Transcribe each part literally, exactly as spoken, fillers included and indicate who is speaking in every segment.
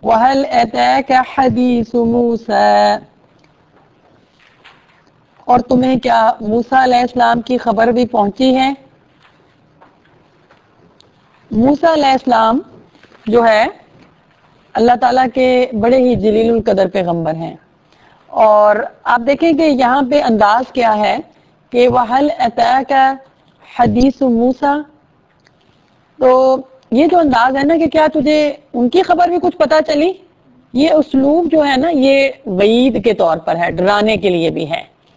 Speaker 1: وَهَلْ أَتَاكَ حَدِيثُ مُوسَىٰ، اور تمہیں کیا موسیٰ علیہ السلام کی خبر بھی پہنچی ہے؟ موسیٰ علیہ السلام جو ہے اللہ تعالیٰ کے بڑے ہی جلیل القدر پیغمبر ہیں، اور آپ دیکھیں کہ یہاں پہ انداز کیا ہے کہ وَهَلْ أَتَاكَ حَدِيثُ مُوسَىٰ، تو یہ جو انداز ہے نا کہ کیا تجھے ان کی خبر بھی کچھ پتہ چلی، یہ اسلوب جو ہے نا یہ وعید کے طور پر ہے، ڈرانے کے لیے بھی ہے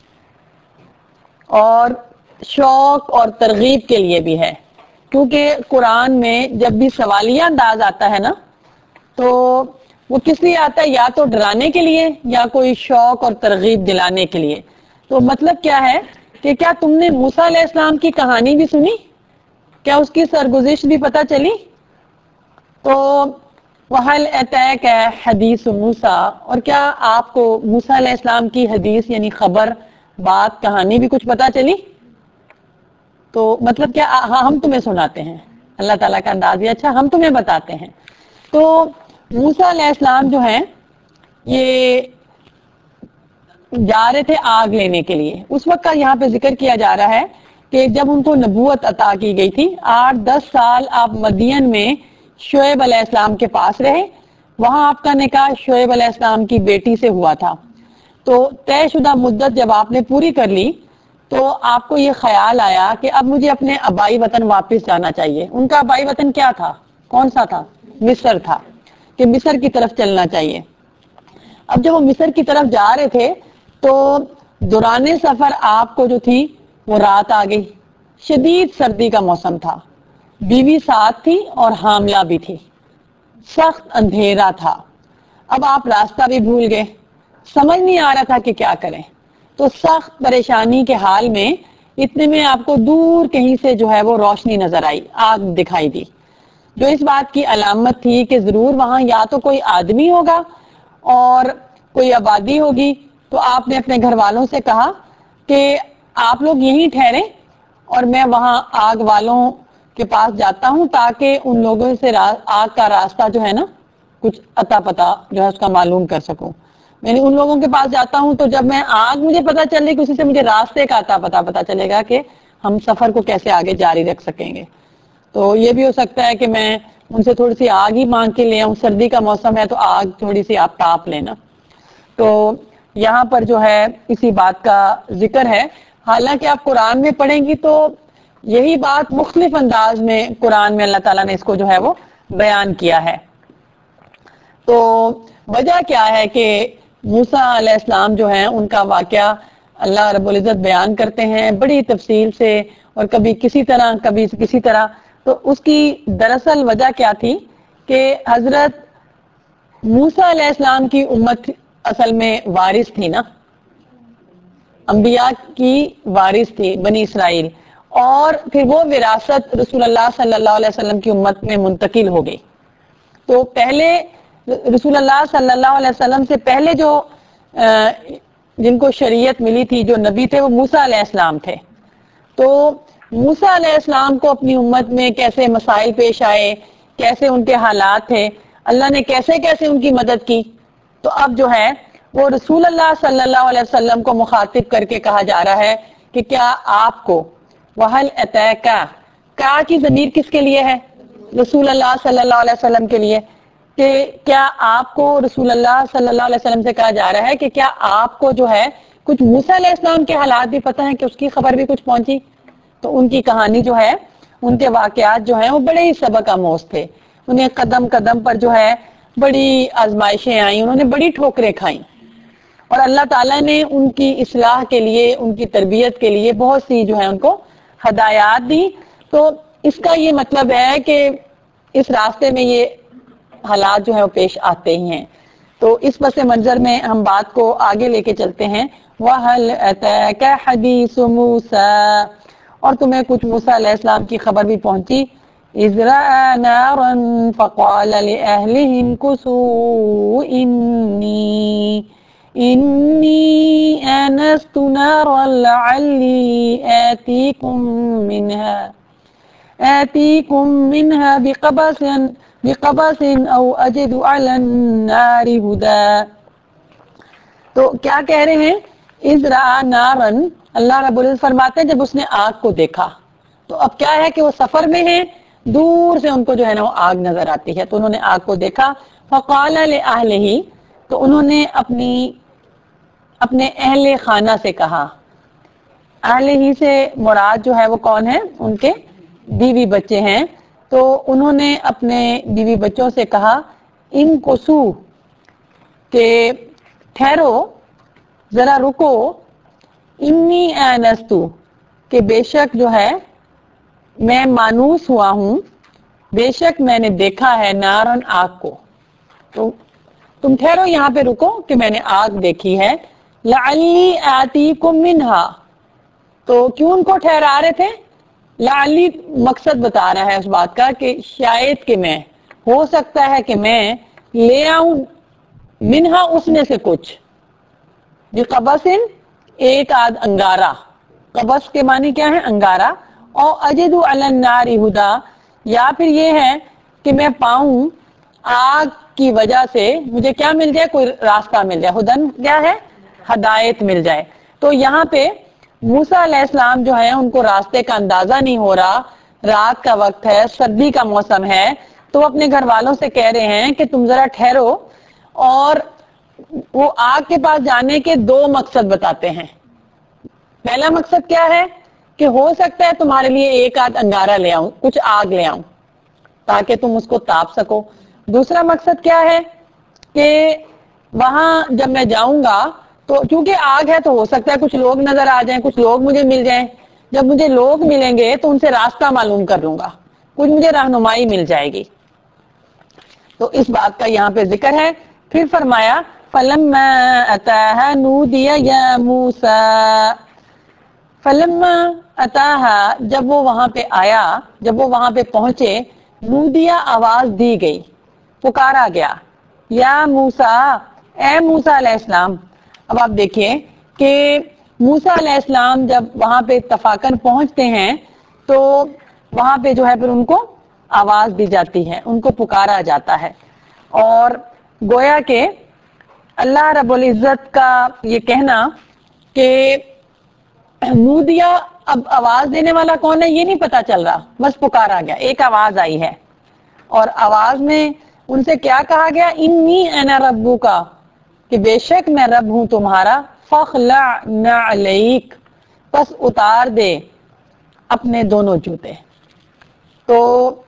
Speaker 1: اور شوق اور ترغیب کے لیے بھی ہے، کیونکہ قرآن میں جب بھی سوالیہ انداز آتا ہے نا تو وہ کس لیے آتا ہے، یا تو ڈرانے کے لیے یا کوئی شوق اور ترغیب دلانے کے لیے۔ تو مطلب کیا ہے کہ کیا تم نے موسیٰ علیہ السلام کی کہانی بھی سنی، کیا اس کی سرگزشت بھی پتہ چلی؟ تو وَهَلْ أَتَاكَ حَدِيثُ مُوسَىٰ، اور کیا آپ کو موسیٰ علیہ السلام کی حدیث یعنی خبر، بات، کہانی بھی کچھ پتہ چلی؟ تو مطلب کیا، ہاں ہم تمہیں سناتے ہیں، اللہ تعالیٰ کا انداز یہ اچھا، ہم تمہیں بتاتے ہیں۔ تو موسیٰ علیہ السلام جو ہیں یہ جا رہے تھے آگ لینے کے لیے، اس وقت کا یہاں پہ ذکر کیا جا رہا ہے کہ جب ان کو نبوت عطا کی گئی تھی، آٹھ دس سال آپ مدین میں شعیب علیہ السلام کے پاس رہے، وہاں آپ کا نکاح شعیب علیہ السلام کی بیٹی سے ہوا تھا۔ تو طے شدہ مدت جب آپ نے پوری کر لی تو آپ کو یہ خیال آیا کہ اب مجھے اپنے آبائی وطن واپس جانا چاہیے۔ ان کا آبائی وطن کیا تھا، کون سا تھا؟ مصر تھا، کہ مصر کی طرف چلنا چاہیے۔ اب جب وہ مصر کی طرف جا رہے تھے تو دوران سفر آپ کو جو تھی وہ رات آ گئی، شدید سردی کا موسم تھا، بیوی ساتھ تھی اور حاملہ بھی تھی، سخت اندھیرا تھا۔ اب آپ راستہ بھی بھول گئے، سمجھ نہیں آ رہا تھا کہ کیا کریں، تو سخت پریشانی کے حال میں اتنے میں آپ کو دور کہیں سے جو ہے وہ روشنی نظر آئی، آگ دکھائی دی، جو اس بات کی علامت تھی کہ ضرور وہاں یا تو کوئی آدمی ہوگا اور کوئی آبادی ہوگی۔ تو آپ نے اپنے گھر والوں سے کہا کہ آپ لوگ یہیں ٹھہریں اور میں وہاں آگ والوں کے پاس جاتا ہوں تاکہ ان لوگوں سے آگ کا راستہ جو ہے نا کچھ اتا پتا جو ہے اس کا معلوم کر سکوں۔ میں نے ان لوگوں کے پاس جاتا ہوں تو جب میں آگ مجھے پتا چلے کہ اسی سے مجھے راستے کا اتا پتا پتا چلے گا کہ ہم سفر کو کیسے آگے جاری رکھ سکیں گے۔ تو یہ بھی ہو سکتا ہے کہ میں ان سے تھوڑی سی آگ ہی مانگ کے لے آؤں، سردی کا موسم ہے تو آگ تھوڑی سی آپ تاپ لینا۔ تو یہاں پر جو ہے اسی بات کا ذکر ہے، حالانکہ آپ قرآن میں پڑھیں گی تو یہی بات مختلف انداز میں قرآن میں اللہ تعالیٰ نے اس کو جو ہے وہ بیان کیا ہے۔ تو وجہ کیا ہے کہ موسیٰ علیہ السلام جو ہیں ان کا واقعہ اللہ رب العزت بیان کرتے ہیں بڑی تفصیل سے، اور کبھی کسی طرح کبھی کسی طرح۔ تو اس کی دراصل وجہ کیا تھی کہ حضرت موسیٰ علیہ السلام کی امت اصل میں وارث تھی نا، انبیاء کی وارث تھی بنی اسرائیل، اور پھر وہ وراثت رسول اللہ صلی اللہ علیہ وسلم کی امت میں منتقل ہو گئی۔ تو پہلے رسول اللہ صلی اللہ علیہ وسلم سے پہلے جو جن کو شریعت ملی تھی، جو نبی تھے، وہ موسیٰ علیہ السلام تھے۔ تو موسیٰ علیہ السلام کو اپنی امت میں کیسے مسائل پیش آئے، کیسے ان کے حالات تھے، اللہ نے کیسے کیسے ان کی مدد کی، تو اب جو ہے وہ رسول اللہ صلی اللہ علیہ وسلم کو مخاطب کر کے کہا جا رہا ہے کہ کیا آپ کو وَهَلْ أَتَاكَ، کا کی ضمیر کس کے لیے ہے؟ رسول اللہ صلی اللہ علیہ وسلم کے لیے، کہ کیا آپ کو رسول اللہ صلی اللہ علیہ وسلم سے کہا جا رہا ہے کہ کیا آپ کو جو ہے کچھ موسیٰ علیہ السلام کے حالات بھی پتہ ہیں کہ اس کی خبر بھی کچھ پہنچی؟ تو ان کی کہانی جو ہے، ان کے واقعات جو ہیں وہ بڑے ہی سبق آموز تھے، انہیں قدم قدم پر جو ہے بڑی آزمائشیں آئیں، انہوں نے بڑی ٹھوکریں کھائیں، اور اللہ تعالیٰ نے ان کی اصلاح کے لیے، ان کی تربیت کے لیے بہت سی جو ہے ان کو ہدایات دی۔ تو اس کا یہ مطلب ہے کہ اس راستے میں یہ حالات جو ہیں وہ پیش آتے ہی ہیں۔ تو اس پس منظر میں ہم بات کو آگے لے کے چلتے ہیں۔ وَهَلْ أَتَاكَ حَدِيثُ مُوسَىٰ، اور تمہیں کچھ موسیٰ علیہ السلام کی خبر بھی پہنچی۔ إِذْ رَأَىٰ نَارًا فَقَالَ لِأَهْلِهِ امْكُثُوا إِنِّي إِنِّي آنَسْتُ نَارًا لَعَلِّي آتِيكُم مِّنْهَا آتِيكُم مِّنْهَا بِقَبَسٍ بقبس او اجد علی النار ہدا. تو کیا کہہ رہے ہیں؟ اذ رأى نارن، اللہ رب العزت فرماتے ہیں جب اس نے آگ کو دیکھا. تو اب کیا ہے کہ وہ سفر میں ہیں، دور سے ان کو جو ہے نا وہ آگ نظر آتی ہے، تو انہوں نے آگ کو دیکھا. فقال لأہلہ، تو انہوں نے اپنی اپنے اہل خانہ سے کہا. اہل ہی سے مراد جو ہے وہ کون ہے؟ ان کے بیوی بچے ہیں. تو انہوں نے اپنے بیوی بچوں سے کہا ان کوسو، کہ ٹھہرو، ذرا رکو، انی آنستو، کہ بے شک جو ہے میں مانوس ہوا ہوں، بے شک میں نے دیکھا ہے نارن، آگ کو. تو تم ٹھہرو یہاں پہ رکو کہ میں نے آگ دیکھی ہے. لعلی آتیکم منہا، تو کیوں ان کو ٹھہرا رہے تھے؟ لعلی مقصد بتا رہا ہے اس بات کا کہ شاید کہ میں، ہو سکتا ہے کہ میں لے آؤں، منہا اس میں سے کچھ، بقبسن ایک آدھ انگارہ. قبس کے معنی کیا ہے؟ انگارہ. او اجد علی النار ہدا، یا پھر یہ ہے کہ میں پاؤں آگ کی وجہ سے مجھے کیا مل جائے؟ کوئی راستہ مل جائے. ہدن کیا ہے؟ ہدایت مل جائے. تو یہاں پہ موسیٰ علیہ السلام جو ہے ان کو راستے کا اندازہ نہیں ہو رہا، رات کا وقت ہے، سردی کا موسم ہے، تو اپنے گھر والوں سے کہہ رہے ہیں کہ تم ذرا ٹھہرو. اور وہ آگ کے پاس جانے کے دو مقصد بتاتے ہیں. پہلا مقصد کیا ہے؟ کہ ہو سکتا ہے تمہارے لیے ایک آدھ انگارہ لے آؤں، کچھ آگ لے آؤں تاکہ تم اس کو تاپ سکو. دوسرا مقصد کیا ہے؟ کہ وہاں جب میں جاؤں گا تو چونکہ آگ ہے تو ہو سکتا ہے کچھ لوگ نظر آ جائیں، کچھ لوگ مجھے مل جائیں. جب مجھے لوگ ملیں گے تو ان سے راستہ معلوم کر لوں گا، کچھ مجھے رہنمائی مل جائے گی. تو اس بات کا یہاں پہ ذکر ہے. پھر فرمایا فلما اتاها نودی یا موسیٰ، فلما اتاها، جب وہ وہاں پہ آیا، جب وہ وہاں پہ پہنچے، نودیا آواز دی گئی، پکارا گیا، یا موسیٰ، اے موسیٰ علیہ السلام. اب آپ دیکھیے کہ موسیٰ علیہ السلام جب وہاں پہ اتفاقاً پہنچتے ہیں تو وہاں پہ جو ہے پھر ان کو آواز دی جاتی ہے، ان کو پکارا جاتا ہے. اور گویا کہ اللہ رب العزت کا یہ کہنا کہ نودیا، اب آواز دینے والا کون ہے یہ نہیں پتا چل رہا، بس پکارا گیا، ایک آواز آئی ہے. اور آواز میں ان سے کیا کہا گیا؟ انی انا ربک، کہ بے شک میں رب ہوں تمہارا. فاخلع نعلیک، پس اتار دے اپنے دونوں جوتے. تو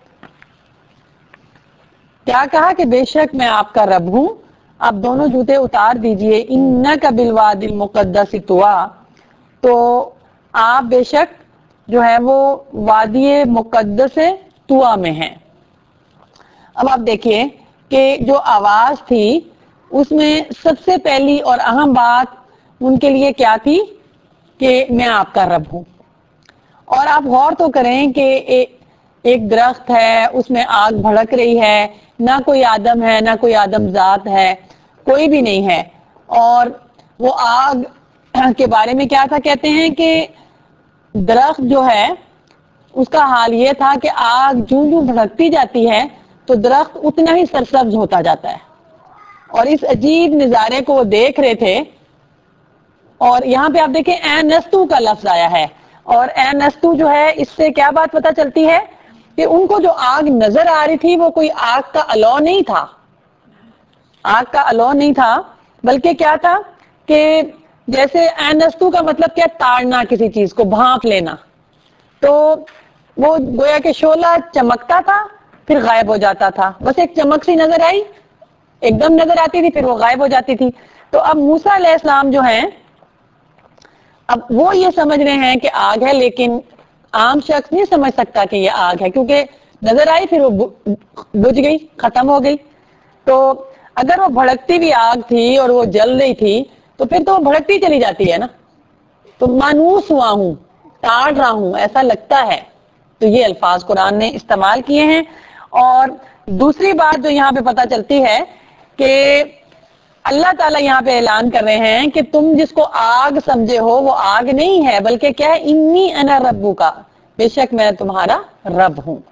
Speaker 1: کیا کہا کہ بے شک میں آپ کا رب ہوں، آپ دونوں جوتے اتار دیجئے. انک بالوادی المقدس طوی، تو آپ بے شک جو ہے وہ وادی مقدس طویٰ میں ہیں. اب آپ دیکھیے کہ جو آواز تھی اس میں سب سے پہلی اور اہم بات ان کے لیے کیا تھی؟ کہ میں آپ کا رب ہوں. اور آپ غور تو کریں کہ ایک درخت ہے، اس میں آگ بھڑک رہی ہے، نہ کوئی آدم ہے، نہ کوئی آدم ذات ہے، کوئی بھی نہیں ہے. اور وہ آگ کے بارے میں کیا تھا؟ کہتے ہیں کہ درخت جو ہے اس کا حال یہ تھا کہ آگ جوں جوں بھڑکتی جاتی ہے تو درخت اتنا ہی سرسبز ہوتا جاتا ہے. اور اس عجیب نظارے کو وہ دیکھ رہے تھے. اور یہاں پہ آپ دیکھیں اے نستو کا لفظ آیا ہے، اور اے نستو جو ہے اس سے کیا بات پتہ چلتی ہے؟ کہ ان کو جو آگ نظر آ رہی تھی وہ کوئی آگ کا الو نہیں تھا، آگ کا الو نہیں تھا، بلکہ کیا تھا کہ جیسے اے نستو کا مطلب کیا؟ تاڑنا، کسی چیز کو بھانپ لینا. تو وہ گویا کہ شعلہ چمکتا تھا پھر غائب ہو جاتا تھا، بس ایک چمک سی نظر آئی، ایک دم نظر آتی تھی پھر وہ غائب ہو جاتی تھی. تو اب موسیٰ علیہ السلام جو ہیں اب وہ یہ سمجھ رہے ہیں کہ آگ ہے، لیکن عام شخص نہیں سمجھ سکتا کہ یہ آگ ہے، کیونکہ نظر آئی پھر وہ بجھ گئی، ختم ہو گئی. تو اگر وہ بھڑکتی ہوئی آگ تھی اور وہ جل رہی تھی تو پھر تو وہ بھڑکتی چلی جاتی ہے نا. تو مانوس ہوا ہوں، تاڑ رہا ہوں، ایسا لگتا ہے. تو یہ الفاظ قرآن نے استعمال کیے ہیں. اور دوسری بات جو یہاں پہ پتہ چلتی ہے کہ اللہ تعالیٰ یہاں پہ اعلان کر رہے ہیں کہ تم جس کو آگ سمجھے ہو وہ آگ نہیں ہے، بلکہ کیا ہے؟ انی انا ربک، بے شک میں تمہارا رب ہوں.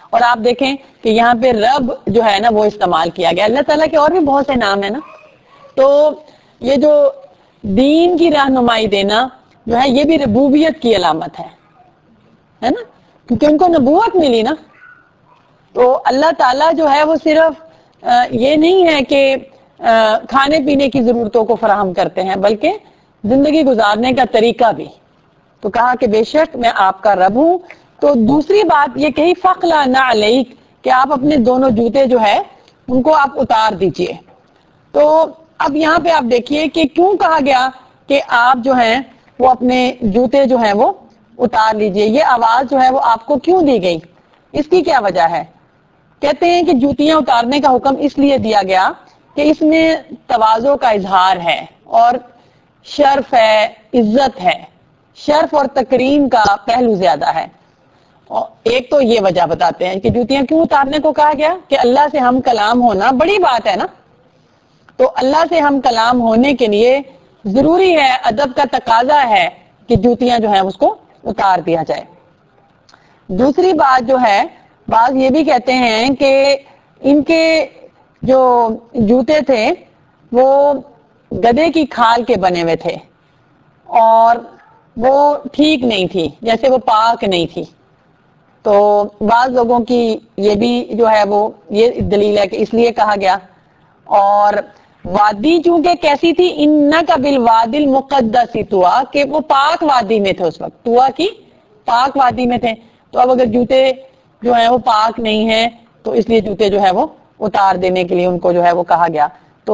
Speaker 1: اور آپ دیکھیں کہ یہاں پہ رب جو ہے نا وہ استعمال کیا گیا. اللہ تعالیٰ کے اور بھی بہت سے نام ہیں نا. تو یہ جو دین کی رہنمائی دینا جو ہے یہ بھی ربوبیت کی علامت ہے ہے نا, کیونکہ ان کو نبوت ملی نا. تو اللہ تعالیٰ جو ہے وہ صرف یہ نہیں ہے کہ کھانے پینے کی ضرورتوں کو فراہم کرتے ہیں, بلکہ زندگی گزارنے کا طریقہ بھی. تو کہا کہ بے شک میں آپ کا رب ہوں. تو دوسری بات یہ کہی فخلا نہ علیک, کہ آپ اپنے دونوں جوتے جو ہے ان کو آپ اتار دیجئے. تو اب یہاں پہ آپ دیکھیے کہ کیوں کہا گیا کہ آپ جو ہیں وہ اپنے جوتے جو ہیں وہ اتار لیجئے, یہ آواز جو ہے وہ آپ کو کیوں دی گئی, اس کی کیا وجہ ہے؟ کہتے ہیں کہ جوتیاں اتارنے کا حکم اس لیے دیا گیا کہ اس میں تواضع کا اظہار ہے اور شرف ہے, عزت ہے, شرف اور تکریم کا پہلو زیادہ ہے. ایک تو یہ وجہ بتاتے ہیں کہ جوتیاں کیوں اتارنے کو کہا گیا, کہ اللہ سے ہم کلام ہونا بڑی بات ہے نا. تو اللہ سے ہم کلام ہونے کے لیے ضروری ہے, ادب کا تقاضا ہے کہ جوتیاں جو ہیں اس کو اتار دیا جائے. دوسری بات جو ہے, بعض یہ بھی کہتے ہیں کہ ان کے جو جوتے تھے وہ گدھے کی کھال کے بنے ہوئے تھے اور وہ ٹھیک نہیں تھی, جیسے وہ پاک نہیں تھی. تو بعض لوگوں کی یہ بھی جو ہے وہ یہ دلیل ہے کہ اس لیے کہا گیا. اور وادی چونکہ کیسی تھی, ان کا بالوادی المقدس طوا, کہ وہ پاک وادی میں تھے اس وقت, طوا کی پاک وادی میں تھے. تو اب اگر جوتے جو ہیں وہ پاک نہیں ہیں تو اس لیے جوتے جو ہے وہ اتار دینے کے لیے ان کو جو ہے وہ کہا گیا. تو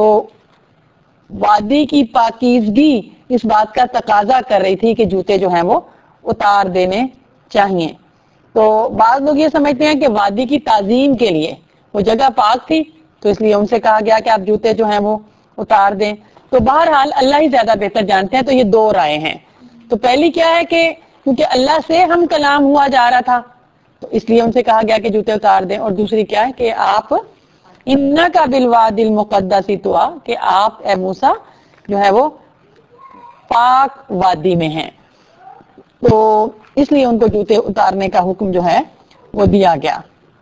Speaker 1: وادی کی پاکیزگی اس بات کا تقاضا کر رہی تھی کہ جوتے جو ہیں وہ اتار دینے چاہیے. تو بعض لوگ یہ سمجھتے ہیں کہ وادی کی تعظیم کے لیے وہ جگہ پاک تھی تو اس لیے ان سے کہا گیا کہ آپ جوتے جو ہیں وہ اتار دیں. تو بہرحال اللہ ہی زیادہ بہتر جانتے ہیں. تو یہ دو رائے ہیں. تو پہلی کیا ہے کہ کیونکہ اللہ سے ہم کلام ہوا جا رہا تھا تو اس لیے ان سے کہا گیا کہ جوتے اتار دیں. اور دوسری کیا ہے کہ آپ انکا بالوادی المقدس طوا, کہ آپ اے موسیٰ جو ہے وہ پاک وادی میں ہیں. تو اس لیے ان کو جوتے اتارنے کا حکم جو ہے وہ دیا گیا.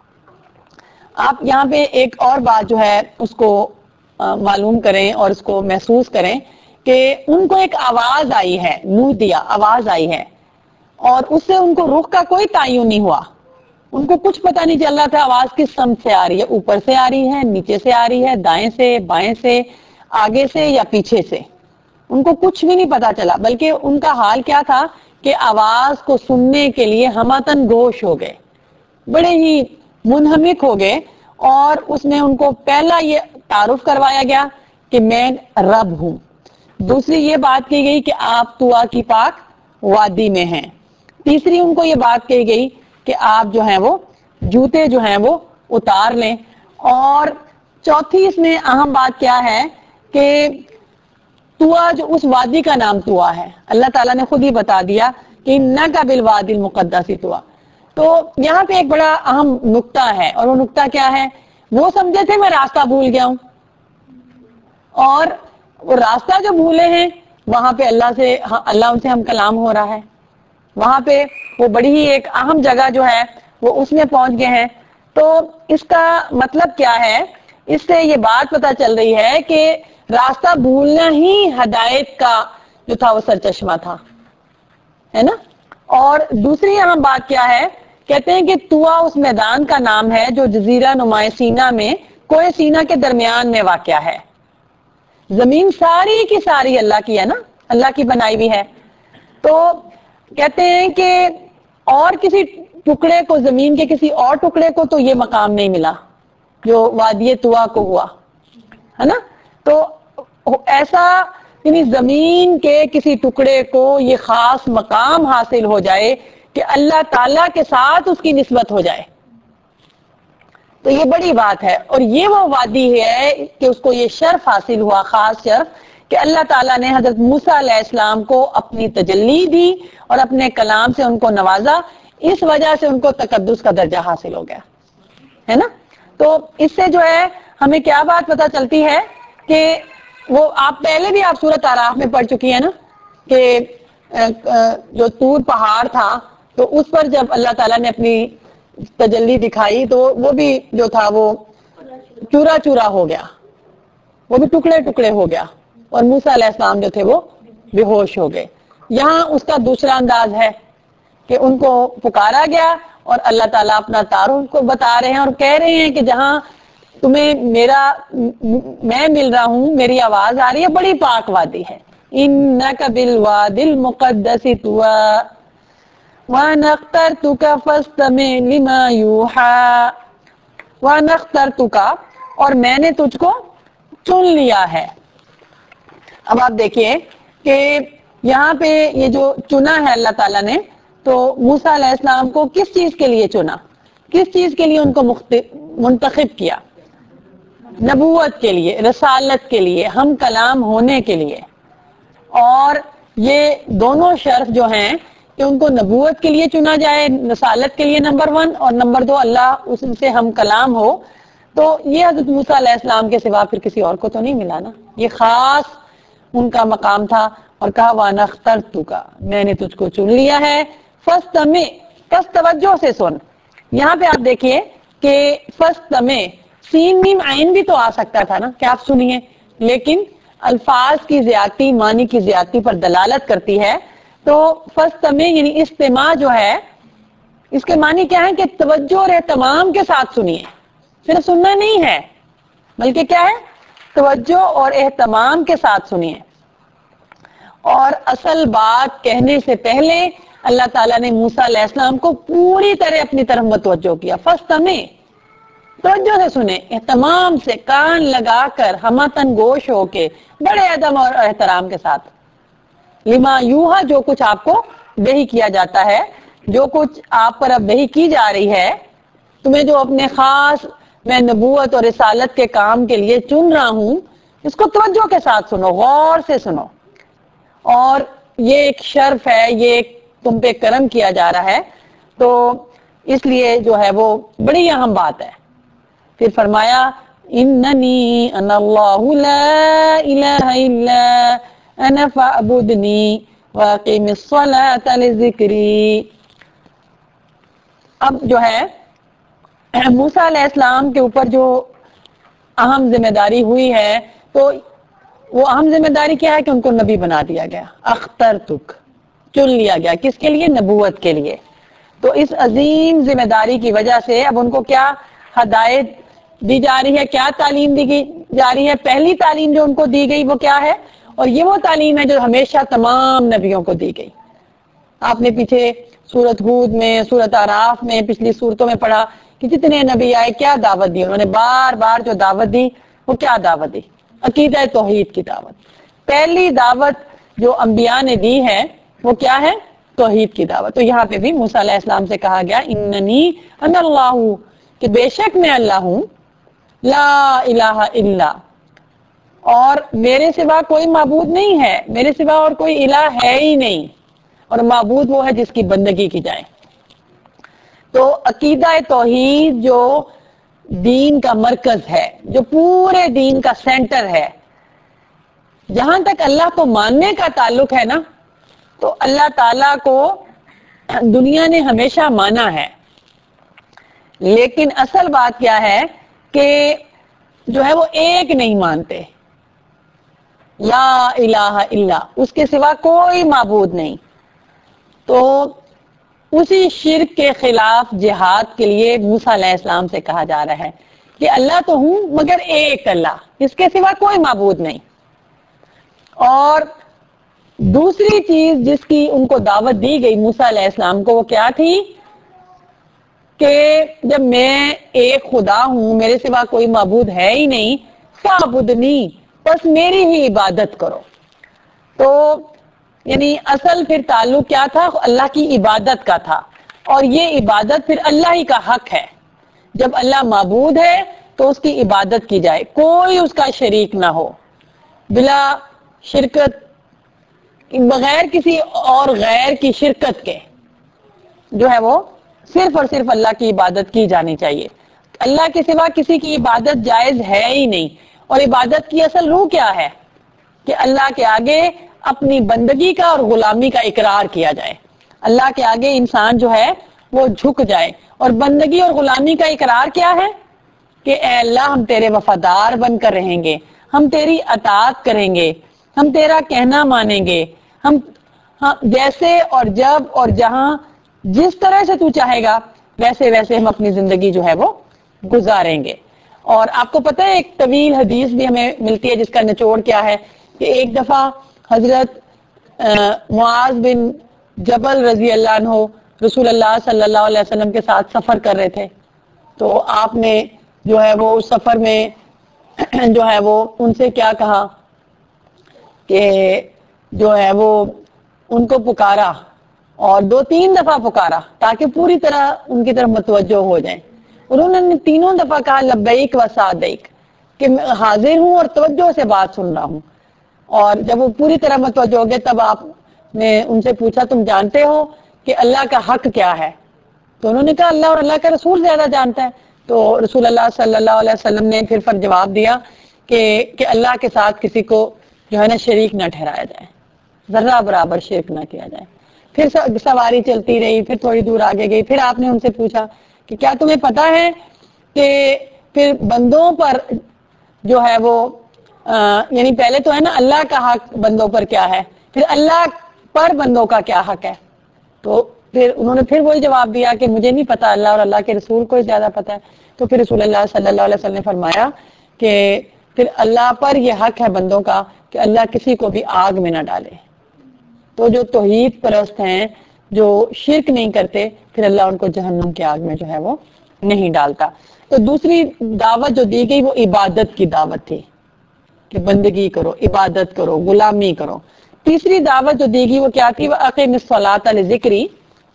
Speaker 1: آپ یہاں پہ ایک اور بات جو ہے اس کو معلوم کریں اور اس کو محسوس کریں کہ ان کو ایک آواز آئی ہے, نو دیا آواز آئی ہے, اور اس سے ان کو رخ کا کوئی تعین نہیں ہوا. ان کو کچھ پتہ نہیں چل رہا تھا آواز کس سمت سے آ رہی ہے, اوپر سے آ رہی ہے, نیچے سے آ رہی ہے, دائیں سے, بائیں سے, آگے سے یا پیچھے سے. ان کو کچھ بھی نہیں پتا چلا, بلکہ ان کا حال کیا تھا کہ آواز کو سننے کے لیے ہمتن گوش ہو گئے, بڑے ہی منہمک ہو گئے. اور اس میں ان کو پہلا یہ تعارف کروایا گیا کہ میں رب ہوں. دوسری یہ بات کی گئی کہ آپ طوا کی پاک وادی میں ہیں. تیسری ان کو یہ بات کہی گئی کہ آپ جو ہیں وہ جوتے جو ہیں وہ اتار لیں. اور چوتھی اس میں اہم بات کیا ہے کہ طوا جو اس وادی کا نام طوا ہے, اللہ تعالیٰ نے خود ہی بتا دیا کہ انکا بالوادی المقدس طوا. تو یہاں پہ ایک بڑا اہم نقطہ ہے, اور وہ نقطہ کیا ہے, وہ سمجھے تھے میں راستہ بھول گیا ہوں, اور وہ راستہ جو بھولے ہیں وہاں پہ اللہ سے اللہ ان سے ہم کلام ہو رہا ہے. وہاں پہ وہ بڑی ہی ایک اہم جگہ جو ہے وہ اس میں پہنچ گئے ہیں. تو اس کا مطلب کیا ہے, اس سے یہ بات پتہ چل رہی ہے کہ راستہ بھولنا ہی ہدایت کا جو تھا وہ سرچشمہ تھا, ہے نا. اور دوسری اہم بات کیا ہے, کہتے ہیں کہ طوا اس میدان کا نام ہے جو جزیرہ نمائے سینا میں کوہ سینا کے درمیان میں واقع ہے. زمین ساری کی ساری اللہ کی ہے نا, اللہ کی بنائی بھی ہے. تو کہتے ہیں کہ اور کسی ٹکڑے کو, زمین کے کسی اور ٹکڑے کو تو یہ مقام نہیں ملا جو وادی طوا کو ہوا, ہے نا. تو ایسا یعنی زمین کے کسی ٹکڑے کو یہ خاص مقام حاصل ہو جائے کہ اللہ تعالی کے ساتھ اس کی نسبت ہو جائے, تو یہ بڑی بات ہے. اور یہ وہ وادی ہے کہ اس کو یہ شرف حاصل ہوا, خاص شرف, کہ اللہ تعالیٰ نے حضرت موسیٰ علیہ السلام کو اپنی تجلی دی اور اپنے کلام سے ان کو نوازا. اس وجہ سے ان کو تقدس کا درجہ حاصل ہو گیا, ہے نا. تو اس سے جو ہے ہمیں کیا بات پتہ چلتی ہے کہ وہ آپ پہلے بھی آپ سورۃ اعراف میں پڑھ چکی ہیں نا کہ جو طور پہاڑ تھا تو اس پر جب اللہ تعالیٰ نے اپنی تجلی دکھائی تو وہ بھی جو تھا وہ چورا چورا ہو گیا، وہ بھی ٹکڑے ٹکڑے ہو گیا، اور موسیٰ علیہ السلام جو تھے وہ بے ہوش ہو گئے۔ یہاں اس کا دوسرا انداز ہے کہ ان کو پکارا گیا اور اللہ تعالیٰ اپنا تعارف کو بتا رہے ہیں اور کہہ رہے ہیں کہ جہاں تمہیں میرا میں مل رہا ہوں، میری آواز آ رہی ہے، بڑی پاک وادی ہے۔ انک بالوادی المقدس طوی وانا اخترتک فاستمع لما یوحی وانا اخترتک، اور میں نے تجھ کو چن لیا ہے۔ اب آپ دیکھیے کہ یہاں پہ یہ جو چنا ہے اللہ تعالیٰ نے، تو موسیٰ علیہ السلام کو کس چیز کے لیے چنا، کس چیز کے لیے ان کو منتخب کیا؟ نبوت کے لیے، رسالت کے لیے، ہم کلام ہونے کے لیے۔ اور یہ دونوں شرط جو ہیں کہ ان کو نبوت کے لیے چنا جائے، رسالت کے لیے نمبر ون، اور نمبر دو اللہ اس سے ہم کلام ہو، تو یہ حضرت موسیٰ علیہ السلام کے سوا پھر کسی اور کو تو نہیں ملا نا، یہ خاص ان کا مقام تھا۔ اور کہا وَأَنَا اخْتَرْتُكَ، میں نے تجھ کو چن لیا ہے، فَاسْتَمِعْ، پس توجہ سے سن۔ یہاں پہ آپ دیکھیے کہ فَاسْتَمِعْ، سین میم عین بھی تو آ سکتا تھا نا کہ آپ سنیے، لیکن الفاظ کی زیادتی معنی کی زیادتی پر دلالت کرتی ہے، تو فَاسْتَمِعْ یعنی استماع جو ہے اس کے معنی کیا ہے کہ توجہ اور اہتمام کے ساتھ سنیے، صرف سننا نہیں ہے بلکہ کیا ہے، توجہ اور اہتمام کے ساتھ سنیے۔ اور اصل بات کہنے سے پہلے اللہ تعالیٰ نے موسیٰ علیہ السلام کو پوری طرح اپنی طرف متوجہ کیا، فَاسْتَمِعْ، توجہ سے سنیں، اہتمام سے، کان لگا کر، ہمتن گوش ہو کے، بڑے ادب اور احترام کے ساتھ۔ لما یوحا، جو کچھ آپ کو وحی کیا جاتا ہے، جو کچھ آپ پر اب وحی کی جا رہی ہے، تمہیں جو اپنے خاص میں نبوت اور رسالت کے کام کے لیے چن رہا ہوں، اس کو توجہ کے ساتھ سنو، غور سے سنو۔ اور یہ ایک شرف ہے، یہ ایک تم پہ کرم کیا جا رہا ہے، تو اس لیے جو ہے وہ بڑی اہم بات ہے۔ پھر فرمایا اننی انا اللہ لا الہ الا انا فاعبدنی واقم الصلاۃ لذکری۔ اب جو ہے موسیٰ علیہ السلام کے اوپر جو اہم ذمہ داری ہوئی ہے، تو وہ اہم ذمہ داری کیا ہے کہ ان کو نبی بنا دیا گیا، اخترتک، چن لیا گیا، کس کے لیے؟ نبوت کے لیے۔ تو اس عظیم ذمہ داری کی وجہ سے اب ان کو کیا ہدایت دی جا رہی ہے، کیا تعلیم دی جا رہی ہے؟ پہلی تعلیم جو ان کو دی گئی وہ کیا ہے؟ اور یہ وہ تعلیم ہے جو ہمیشہ تمام نبیوں کو دی گئی۔ آپ نے پیچھے سورت ہود میں، سورت اعراف میں، پچھلی سورتوں میں پڑھا کہ جتنے نبی آئے کیا دعوت دی، انہوں نے بار بار جو دعوت دی وہ کیا دعوت دی؟ عقیدہ توحید کی دعوت۔ پہلی دعوت جو انبیاء نے دی ہے وہ کیا ہے؟ توحید کی دعوت۔ تو یہاں پہ بھی موسیٰ علیہ السلام سے کہا گیا اننی انا اللہ، کہ بے شک میں اللہ ہوں، لا الہ الا، اور میرے سوا کوئی معبود نہیں ہے، میرے سوا اور کوئی الہ ہے ہی نہیں، اور معبود وہ ہے جس کی بندگی کی جائے۔ تو عقیدہ توحید جو دین کا مرکز ہے، جو پورے دین کا سینٹر ہے، جہاں تک اللہ کو ماننے کا تعلق ہے نا، تو اللہ تعالی کو دنیا نے ہمیشہ مانا ہے، لیکن اصل بات کیا ہے کہ جو ہے وہ ایک نہیں مانتے، لا الہ الا، اس کے سوا کوئی معبود نہیں۔ تو اسی شرک کے خلاف جہاد کے لیے موسیٰ علیہ السلام سے کہا جا رہا ہے کہ اللہ تو ہوں مگر ایک اللہ، اس کے سوا کوئی معبود نہیں۔ اور دوسری چیز جس کی ان کو دعوت دی گئی موسیٰ علیہ السلام کو، وہ کیا تھی کہ جب میں ایک خدا ہوں، میرے سوا کوئی معبود ہے ہی نہیں، فاعبدنی، بس میری ہی عبادت کرو۔ تو یعنی اصل پھر تعلق کیا تھا؟ اللہ کی عبادت کا تھا، اور یہ عبادت پھر اللہ ہی کا حق ہے۔ جب اللہ معبود ہے تو اس کی عبادت کی جائے، کوئی اس کا شریک نہ ہو، بلا شرکت، بغیر کسی اور غیر کی شرکت کے جو ہے وہ صرف اور صرف اللہ کی عبادت کی جانی چاہیے۔ اللہ کے سوا کسی کی عبادت جائز ہے ہی نہیں۔ اور عبادت کی اصل روح کیا ہے؟ کہ اللہ کے آگے اپنی بندگی کا اور غلامی کا اقرار کیا جائے۔ اللہ کے آگے انسان جو ہے وہ جھک جائے. اور بندگی اور غلامی کا اقرار کیا ہے کہ اے اللہ ہم تیرے وفادار بن کر رہیں گے, ہم تیری اطاعت کریں گے, ہم تیرا کہنا مانیں گے, ہم جیسے اور جب اور جہاں جس طرح سے تو چاہے گا ویسے ویسے ہم اپنی زندگی جو ہے وہ گزاریں گے. اور آپ کو پتہ ہے ایک طویل حدیث بھی ہمیں ملتی ہے جس کا نچوڑ کیا ہے کہ ایک دفعہ حضرت معاذ بن جبل رضی اللہ عنہ رسول اللہ صلی اللہ علیہ وسلم کے ساتھ سفر کر رہے تھے, تو آپ نے جو ہے وہ اس سفر میں جو ہے وہ ان سے کیا کہا کہ جو ہے وہ ان کو پکارا اور دو تین دفعہ پکارا تاکہ پوری طرح ان کی طرف متوجہ ہو جائیں. انہوں نے تینوں دفعہ کہا لبیک و سعدیک کہ میں حاضر ہوں اور توجہ سے بات سن رہا ہوں. اور جب وہ پوری طرح متوجہ ہو گئے تب آپ نے ان سے پوچھا تم جانتے ہو کہ اللہ کا حق کیا ہے؟ تو انہوں نے کہا اللہ اور اللہ کا رسول زیادہ جانتا ہے. تو رسول اللہ صلی اللہ علیہ وسلم نے پھر پر جواب دیا کہ کہ اللہ کے ساتھ کسی کو جو ہے نا شریک نہ ٹھہرایا جائے, ذرہ برابر شرک نہ کیا جائے. پھر سواری چلتی رہی, پھر تھوڑی دور آگے گئی, پھر آپ نے ان سے پوچھا کہ کیا تمہیں پتا ہے کہ پھر بندوں پر جو ہے وہ آ, یعنی پہلے تو ہے نا اللہ کا حق بندوں پر کیا ہے, پھر اللہ پر بندوں کا کیا حق ہے. تو پھر انہوں نے پھر وہی جواب دیا کہ مجھے نہیں پتا, اللہ اور اللہ کے رسول کو زیادہ پتا ہے. تو پھر رسول اللہ صلی اللہ علیہ وسلم نے فرمایا کہ پھر اللہ پر یہ حق ہے بندوں کا کہ اللہ کسی کو بھی آگ میں نہ ڈالے. تو جو توحید پرست ہیں, جو شرک نہیں کرتے, پھر اللہ ان کو جہنم کی آگ میں جو ہے وہ نہیں ڈالتا. تو دوسری دعوت جو دی گئی وہ عبادت کی دعوت تھی کہ بندگی کرو, عبادت کرو, غلامی کرو. تیسری دعوت جو دی گئی وہ کیا تھی, وہ اقیم الصلاۃ لذکری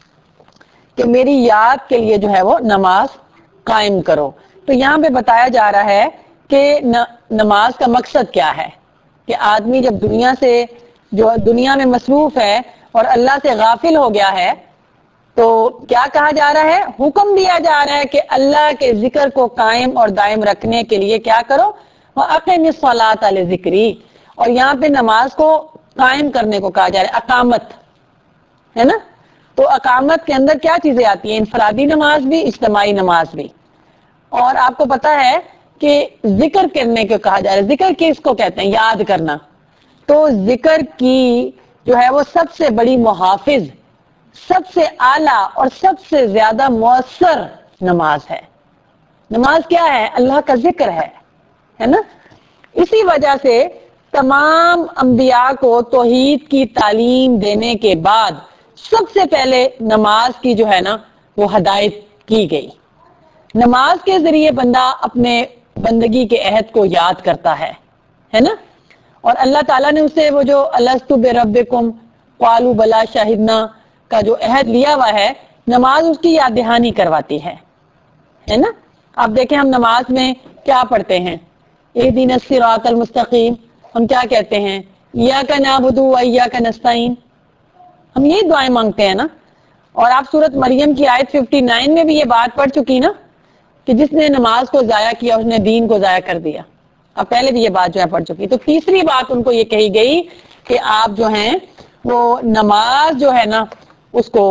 Speaker 1: کہ میری یاد کے لیے جو ہے وہ نماز قائم کرو. تو یہاں پہ بتایا جا رہا ہے کہ نماز کا مقصد کیا ہے کہ آدمی جب دنیا سے جو دنیا میں مصروف ہے اور اللہ سے غافل ہو گیا ہے تو کیا کہا جا رہا ہے, حکم دیا جا رہا ہے کہ اللہ کے ذکر کو قائم اور دائم رکھنے کے لیے کیا کرو, وَأَقِمِ الصَّلَاةَ لِذِكْرِي. اور یہاں پہ نماز کو قائم کرنے کو کہا جا رہا ہے, اقامت ہے نا. تو اقامت کے اندر کیا چیزیں آتی ہیں, انفرادی نماز بھی, اجتماعی نماز بھی. اور آپ کو پتا ہے کہ ذکر کرنے کو کہا جا رہا ہے. ذکر کس کو کہتے ہیں, یاد کرنا. تو ذکر کی جو ہے وہ سب سے بڑی محافظ, سب سے اعلیٰ اور سب سے زیادہ مؤثر نماز ہے. نماز کیا ہے, اللہ کا ذکر ہے, ہے نا. اسی وجہ سے تمام انبیاء کو توحید کی تعلیم دینے کے بعد سب سے پہلے نماز کی جو ہے نا وہ ہدایت کی گئی. نماز کے ذریعے بندہ اپنے بندگی کے عہد کو یاد کرتا ہے, ہے نا. اور اللہ تعالیٰ نے اسے وہ جو الستو بربکم قالوا بلا شہدنا کا جو عہد لیا ہوا ہے, نماز اس کی یاد دہانی کرواتی ہے, ہے نا. آپ دیکھیں ہم نماز میں کیا پڑھتے ہیں, اہدنا الصراط المستقیم, ہم کیا کہتے ہیں, ایاک نعبد و ایاک نستعین, ہم یہی دعائیں مانگتے ہیں نا. اور آپ سورۃ مریم کی آیت उनسٹھ میں بھی یہ بات پڑھ چکی نا کہ جس نے نماز کو ضائع کیا اس نے دین کو ضائع کر دیا. اب پہلے بھی یہ بات جو ہے پڑھ چکی. تو تیسری بات ان کو یہ کہی گئی کہ آپ جو ہیں وہ نماز جو ہے نا اس کو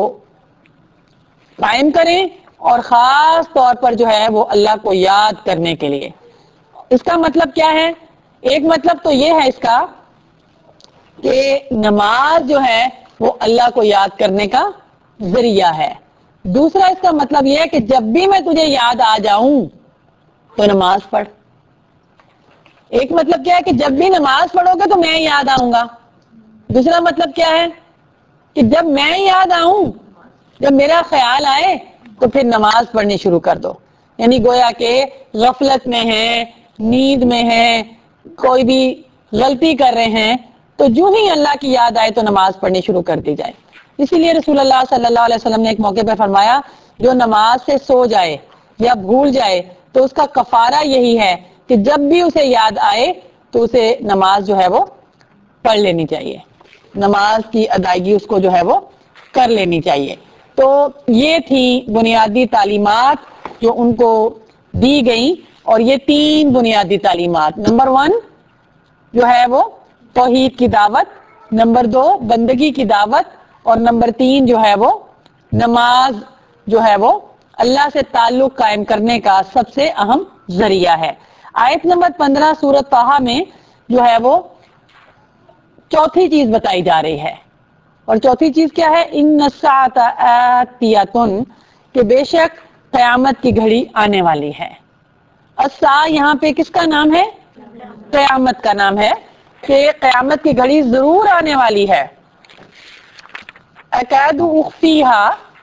Speaker 1: قائم کریں, اور خاص طور پر جو ہے وہ اللہ کو یاد کرنے کے لیے. اس کا مطلب کیا ہے, ایک مطلب تو یہ ہے اس کا کہ نماز جو ہے وہ اللہ کو یاد کرنے کا ذریعہ ہے. دوسرا اس کا مطلب یہ ہے کہ جب بھی میں تجھے یاد آ جاؤں تو نماز پڑھ. ایک مطلب کیا ہے کہ جب بھی نماز پڑھو گے تو میں یاد آؤں گا. دوسرا مطلب کیا ہے کہ جب میں یاد آؤں, جب میرا خیال آئے تو پھر نماز پڑھنی شروع کر دو. یعنی گویا کہ غفلت میں ہے, نیند میں ہے, کوئی بھی غلطی کر رہے ہیں تو جو ہی اللہ کی یاد آئے تو نماز پڑھنی شروع کر دی جائے. اسی لیے رسول اللہ صلی اللہ علیہ وسلم نے ایک موقع پہ فرمایا جو نماز سے سو جائے یا بھول جائے تو اس کا کفارہ یہی ہے کہ جب بھی اسے یاد آئے تو اسے نماز جو ہے وہ پڑھ لینی چاہیے, نماز کی ادائیگی اس کو جو ہے وہ کر لینی چاہیے. تو یہ تھی بنیادی تعلیمات جو ان کو دی گئی, اور یہ تین بنیادی تعلیمات, نمبر ون جو ہے وہ توحید کی دعوت, نمبر دو بندگی کی دعوت, اور نمبر تین جو ہے وہ نماز جو ہے وہ اللہ سے تعلق قائم کرنے کا سب سے اہم ذریعہ ہے۔ آیت نمبر پندرہ سورۃ طٰہٰ میں جو ہے وہ چوتھی چیز بتائی جا رہی ہے، اور چوتھی چیز کیا ہے؟ ان الساعۃ آتیۃ، کہ بے شک قیامت کی گھڑی آنے والی ہے۔ الساعہ یہاں پہ کس کا نام ہے؟ قیامت کا نام ہے، کہ قیامت کی گھڑی ضرور آنے والی ہے۔ اکاد اخفیہا،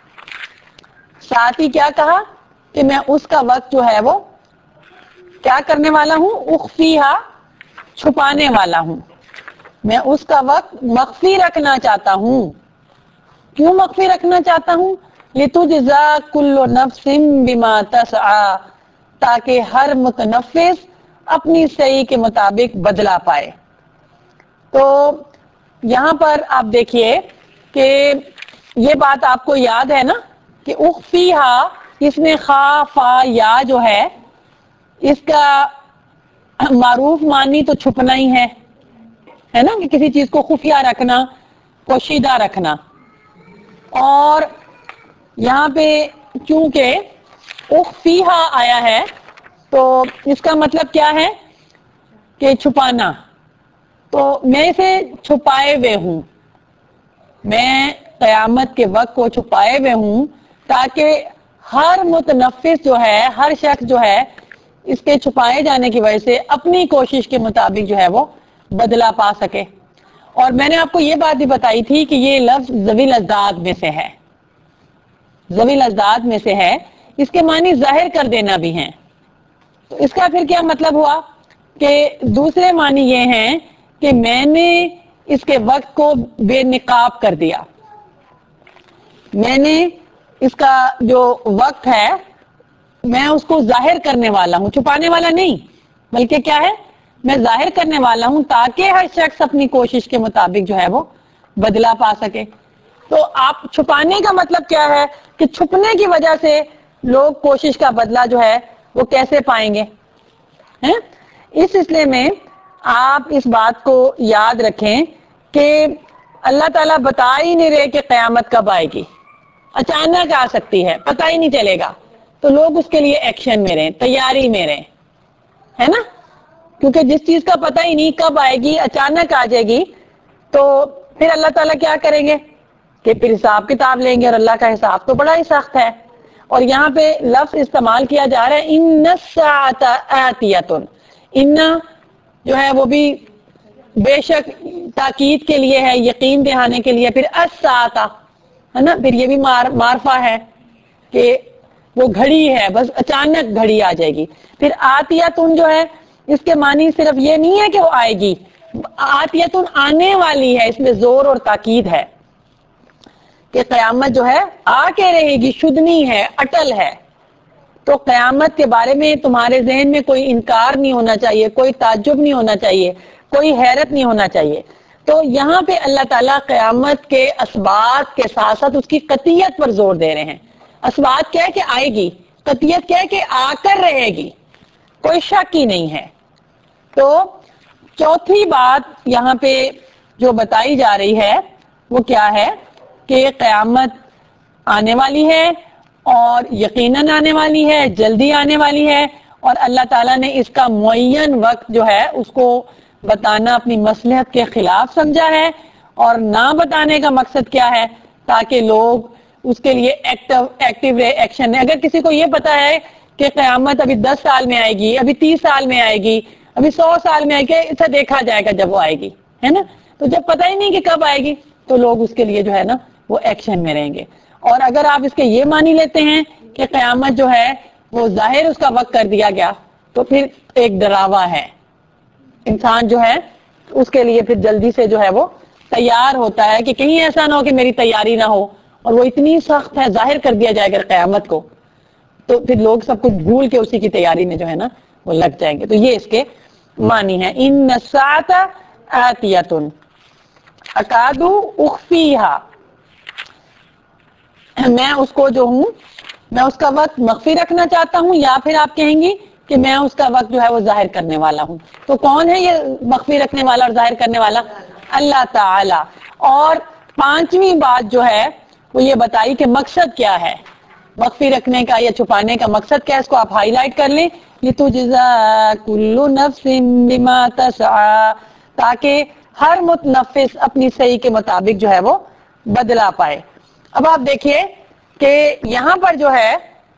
Speaker 1: ساتھ ہی کیا کہا کہ میں اس کا وقت جو ہے وہ کیا کرنے والا ہوں؟ اخفیہا، چھپانے والا ہوں، میں اس کا وقت مخفی رکھنا چاہتا ہوں۔ کیوں مخفی رکھنا چاہتا ہوں؟ لتجزا کل نفس بما تسعی، تاکہ ہر متنفس اپنی سعی کے مطابق بدلہ پائے۔ تو یہاں پر آپ دیکھیے کہ یہ بات آپ کو یاد ہے نا کہ اخفیہا، اس میں خا فا یا جو ہے اس کا معروف معنی تو چھپنا ہی ہے ہے نا، کہ کسی چیز کو خفیہ رکھنا، پوشیدہ رکھنا۔ اور یہاں پہ چونکہ اخفیہا آیا ہے تو اس کا مطلب کیا ہے کہ چھپانا، تو میں اسے چھپائے ہوئے ہوں، میں قیامت کے وقت کو چھپائے ہوئے ہوں تاکہ ہر متنفس جو ہے، ہر شخص جو ہے اس کے چھپائے جانے کی وجہ سے اپنی کوشش کے مطابق جو ہے وہ بدلہ پا سکے۔ اور میں نے آپ کو یہ بات بھی بتائی تھی کہ یہ لفظ ذوی الاضداد میں سے ہے، ذوی الاضداد میں سے ہے، اس کے معنی ظاہر کر دینا بھی ہیں۔ تو اس کا پھر کیا مطلب ہوا کہ دوسرے معنی یہ ہیں کہ میں نے اس کے وقت کو بے نقاب کر دیا، میں نے اس کا جو وقت ہے میں اس کو ظاہر کرنے والا ہوں، چھپانے والا نہیں بلکہ کیا ہے، میں ظاہر کرنے والا ہوں تاکہ ہر شخص اپنی کوشش کے مطابق جو ہے وہ بدلہ پا سکے۔ تو آپ چھپانے کا مطلب کیا ہے کہ چھپنے کی وجہ سے لوگ کوشش کا بدلہ جو ہے وہ کیسے پائیں گے؟ ہیں؟ اس سلسلے میں آپ اس بات کو یاد رکھیں کہ اللہ تعالیٰ بتا ہی نہیں رہے کہ قیامت کب آئے گی، اچانک آ سکتی ہے، پتہ ہی نہیں چلے گا، تو لوگ اس کے لیے ایکشن میں رہیں، تیاری میں رہیں، ہے نا؟ کیونکہ جس چیز کا پتہ ہی نہیں کب آئے گی، اچانک آ جائے گی، تو پھر اللہ تعالیٰ کیا کریں گے کہ پھر حساب کتاب لیں گے، اور اللہ کا حساب تو بڑا ہی سخت ہے۔ اور یہاں پہ لفظ استعمال کیا جا رہا ہے ان الساعۃ آتیۃ، ان جو ہے وہ بھی بے شک تاکید کے لیے ہے، یقین دہانے کے لیے، پھر الساعۃ ہے نا، پھر یہ بھی معرفہ ہے کہ وہ گھڑی ہے، بس اچانک گھڑی آ جائے گی۔ پھر آتیۃ جو ہے اس کے معنی صرف یہ نہیں ہے کہ وہ آئے گی، آتیۃ آنے والی ہے، اس میں زور اور تاکید ہے کہ قیامت جو ہے آ کے رہے گی، شدنی ہے، اٹل ہے۔ تو قیامت کے بارے میں تمہارے ذہن میں کوئی انکار نہیں ہونا چاہیے، کوئی تعجب نہیں ہونا چاہیے، کوئی حیرت نہیں ہونا چاہیے۔ تو یہاں پہ اللہ تعالیٰ قیامت کے اسبات کے ساتھ ساتھ اس کی قطعیت پر زور دے رہے ہیں۔ اسبات کیا ہے کہ آئے گی، قطعیت کیا ہے کہ آ کر رہے گی، کوئی شک ہی نہیں ہے۔ تو چوتھی بات یہاں پہ جو بتائی جا رہی ہے وہ کیا ہے کہ قیامت آنے والی ہے، اور یقیناً آنے والی ہے، جلدی آنے والی ہے، اور اللہ تعالیٰ نے اس کا معین وقت جو ہے اس کو بتانا اپنی مصلحت کے خلاف سمجھا ہے، اور نہ بتانے کا مقصد کیا ہے؟ تاکہ لوگ اس کے لیے ایکٹیو ایکٹیو ایکشن لیں۔ اگر کسی کو یہ پتا ہے کہ قیامت ابھی دس سال میں آئے گی، ابھی تیس سال میں آئے گی، ابھی سو سال میں آئے گی، اسے دیکھا جائے گا جب وہ آئے گی، ہے نا؟ تو جب پتہ ہی نہیں کہ کب آئے گی تو لوگ اس کے لیے جو ہے نا وہ ایکشن میں رہیں گے۔ اور اگر آپ اس کے یہ معنی لیتے ہیں کہ قیامت جو ہے وہ ظاہر اس کا وقت کر دیا گیا، تو پھر ایک ڈراوا ہے، انسان جو ہے اس کے لیے پھر جلدی سے جو ہے وہ تیار ہوتا ہے کہ کہیں ایسا نہ ہو کہ میری تیاری نہ ہو، اور وہ اتنی سخت ہے، ظاہر کر دیا جائے گا قیامت کو، تو پھر لوگ سب کچھ بھول کے اسی کی تیاری میں جو ہے نا وہ لگ جائیں گے۔ تو یہ اس کے معنی ہے، ان الساعۃ آتیۃ اکاد اخفیہا، میں اس کو جو ہوں میں اس کا وقت مخفی رکھنا چاہتا ہوں، یا پھر آپ کہیں گی کہ میں اس کا وقت جو ہے وہ ظاہر کرنے والا ہوں۔ تو کون ہے یہ مخفی رکھنے والا اور ظاہر کرنے والا؟ اللہ تعالی۔ اور پانچویں بات جو ہے وہ یہ بتائی کہ مقصد کیا ہے، مخفی رکھنے کا یا چھپانے کا مقصد کیا ہے، اس کو آپ ہائی لائٹ کر لیں، لِتُجْزَى كُلُّ نَفْسٍ بِمَا تَسْعَىٰ، تاکہ ہر متنفس اپنی صحیح کے مطابق جو ہے وہ بدلا پائے۔ اب آپ دیکھیے کہ یہاں پر جو ہے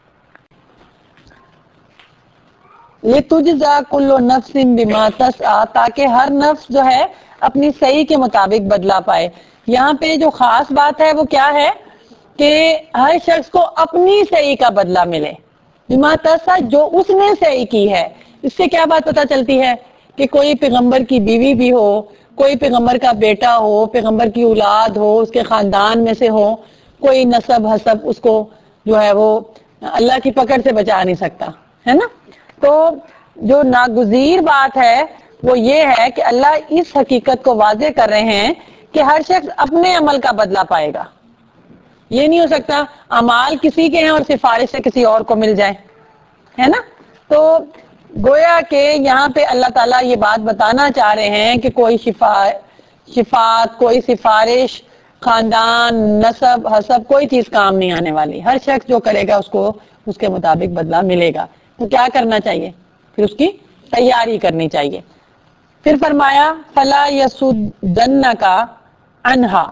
Speaker 1: لِتُجْزَى كُلُّ نَفْسٍ بِمَا تَسْعَىٰ، تاکہ ہر نفس جو ہے اپنی صحیح کے مطابق بدلا پائے۔ یہاں پہ جو خاص بات ہے وہ کیا ہے کہ ہر شخص کو اپنی صحیح کا بدلہ ملے، بما تسعیٰ، جو اس نے صحیح کی ہے۔ اس سے کیا بات پتہ چلتی ہے کہ کوئی پیغمبر کی بیوی بھی ہو، کوئی پیغمبر کا بیٹا ہو، پیغمبر کی اولاد ہو، اس کے خاندان میں سے ہو، کوئی نسب حسب اس کو جو ہے وہ اللہ کی پکڑ سے بچا نہیں سکتا، ہے نا۔ تو جو ناگزیر بات ہے وہ یہ ہے کہ اللہ اس حقیقت کو واضح کر رہے ہیں کہ ہر شخص اپنے عمل کا بدلہ پائے گا۔ یہ نہیں ہو سکتا اعمال کسی کے ہیں اور سفارش سے کسی اور کو مل جائے، ہے نا۔ تو گویا کہ یہاں پہ اللہ تعالیٰ یہ بات بتانا چاہ رہے ہیں کہ کوئی شفا شفاعت، کوئی سفارش، خاندان، نسب حسب، کوئی چیز کام نہیں آنے والی۔ ہر شخص جو کرے گا اس کو اس کے مطابق بدلہ ملے گا۔ تو کیا کرنا چاہیے؟ پھر اس کی تیاری کرنی چاہیے۔ پھر فرمایا فَلَا يَصُدَّنَّكَ عَنْهَا،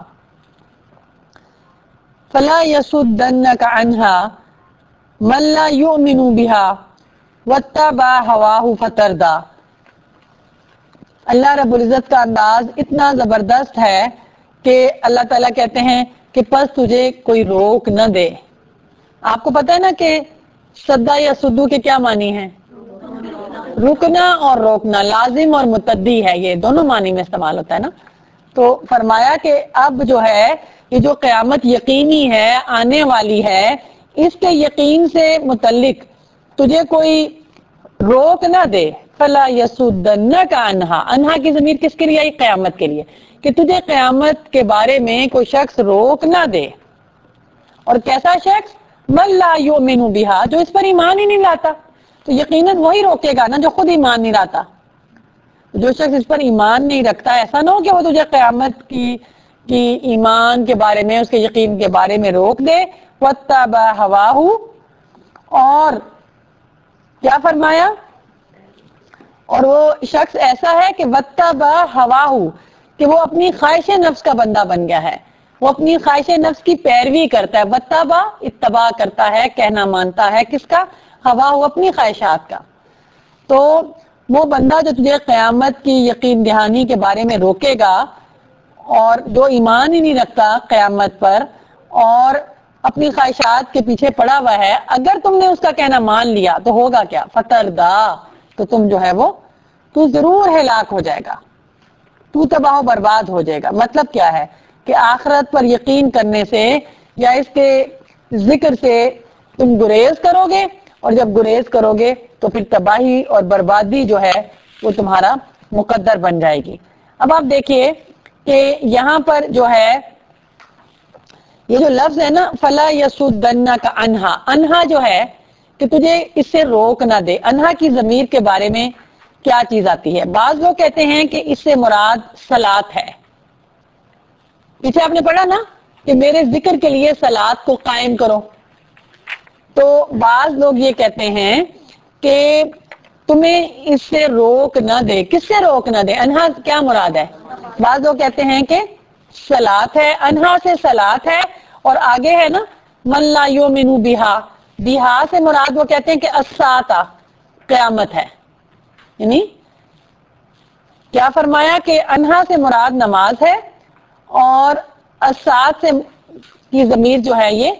Speaker 1: فَلَا يَصُدَّنَّكَ عَنْهَا مَن لَّا يُؤْمِنُ بِهَا وَاتَّبَعَ هَوَاهُ فَتَرْدَىٰ۔ اللہ رب العزت کا انداز اتنا زبردست ہے کہ اللہ تعالیٰ کہتے ہیں کہ پس تجھے کوئی روک نہ دے۔ آپ کو پتہ ہے نا کہ صدا یا سدو کے کیا معنی ہیں؟ رکنا اور روکنا، لازم اور متعدی ہے، یہ دونوں معنی میں استعمال ہوتا ہے نا۔ تو فرمایا کہ اب جو ہے یہ جو قیامت یقینی ہے، آنے والی ہے، اس کے یقین سے متعلق تجھے کوئی روک نہ دے۔ فَلَا يَصُدَّنَّكَ عَنْهَا، انہا کی ضمیر کس کے لیے آئی؟ قیامت کے لیے، کہ تجھے قیامت کے بارے میں کوئی شخص روک نہ دے۔ اور کیسا شخص؟ مَن لَّا يُؤْمِنُ بِهَا، جو اس پر ایمان ہی نہیں لاتا۔ تو یقیناً وہی روکے گا نا جو خود ایمان نہیں لاتا۔ جو شخص اس پر ایمان نہیں رکھتا، ایسا نہ ہو کہ وہ تجھے قیامت کی کی ایمان کے بارے میں، اس کے یقین کے بارے میں روک دے۔ وَاتَّبَعَ هَوَاهُ، اور کیا فرمایا؟ اور وہ شخص ایسا ہے کہ وَاتَّبَعَ هَوَاهُ، کہ وہ اپنی خواہش نفس کا بندہ بن گیا ہے، وہ اپنی خواہش نفس کی پیروی کرتا ہے۔ وَاتَّبَعَ، اتباع کرتا ہے، کہنا مانتا ہے، کس کا؟ ہواہ، اپنی خواہشات کا۔ تو وہ بندہ جو تجھے قیامت کی یقین دہانی کے بارے میں روکے گا اور جو ایمان ہی نہیں رکھتا قیامت پر اور اپنی خواہشات کے پیچھے پڑا ہوا ہے، اگر تم نے اس کا کہنا مان لیا تو ہوگا کیا؟ فتردا، تو تم جو ہے وہ تو ضرور ہلاک ہو جائے گا، تو تباہ و برباد ہو جائے گا۔ مطلب کیا ہے کہ آخرت پر یقین کرنے سے یا اس کے ذکر سے تم گریز کرو گے، اور جب گریز کرو گے تو پھر تباہی اور بربادی جو ہے وہ تمہارا مقدر بن جائے گی۔ اب آپ دیکھیے کہ یہاں پر جو ہے یہ جو لفظ ہے نا فَلَا يَصُدَّنَّكَ عَنْهَا، انہا جو ہے کہ تجھے اس سے روک نہ دے۔ انہا کی ضمیر کے بارے میں کیا چیز آتی ہے؟ بعض لوگ کہتے ہیں کہ اس سے مراد صلاۃ ہے۔ پیچھے آپ نے پڑھا نا کہ میرے ذکر کے لیے صلاۃ کو قائم کرو، تو بعض لوگ یہ کہتے ہیں کہ تمہیں اس سے روک نہ دے۔ کس سے روک نہ دے؟ انہا کیا مراد ہے؟ بعض لوگ کہتے ہیں کہ صلاۃ ہے، انہا سے صلاۃ ہے، اور آگے ہے نا من لا یؤمن بہا، بہا سے مراد وہ کہتے ہیں کہ الساعۃ، قیامت ہے۔ یعنی کیا فرمایا کہ انہا سے مراد نماز ہے، اور الساعۃ سے کی ضمیر جو ہے یہ